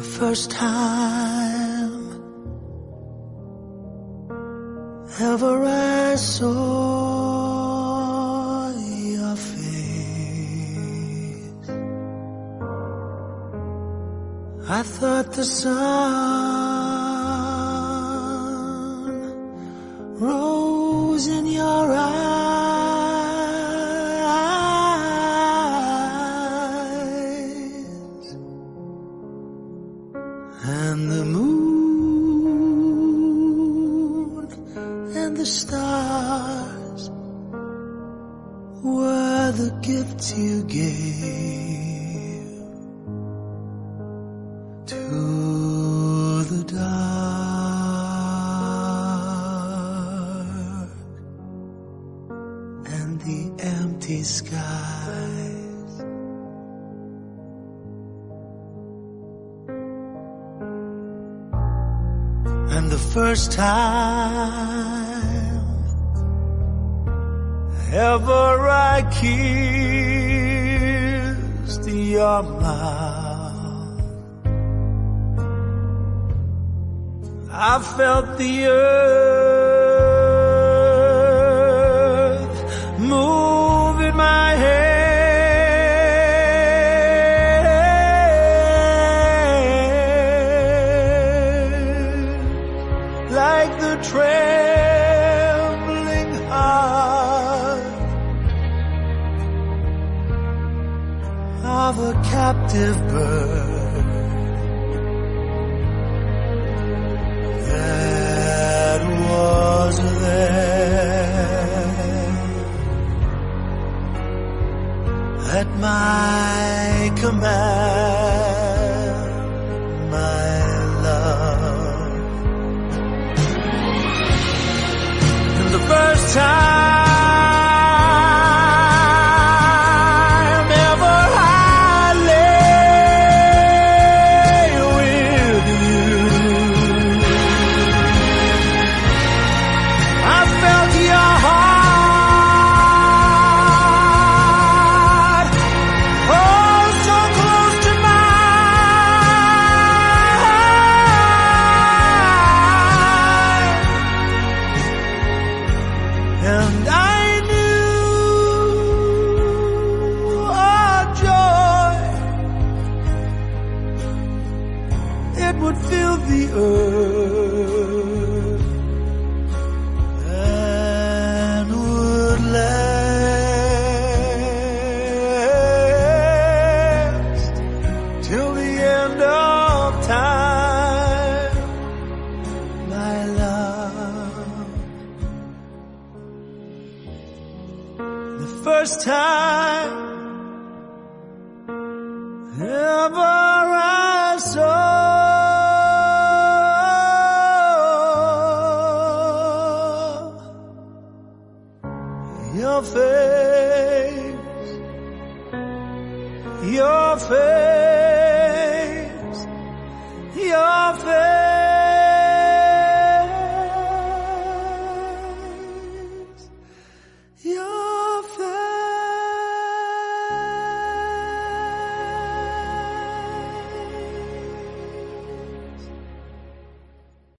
first time ever I saw your face, I thought the sun rose in your eyes, and the moon and the stars were the gifts you gave to the dark and the empty skies. And the first time ever I kissed your mouth, I felt the earth move in my hand, like the trembling heart of a captive bird that was there at my command, my love. And the first time ever I lay with you, I felt your heart, oh, so close to mine, and I knew our joy, it would fill the earth and would last till the end of time, my love. The first time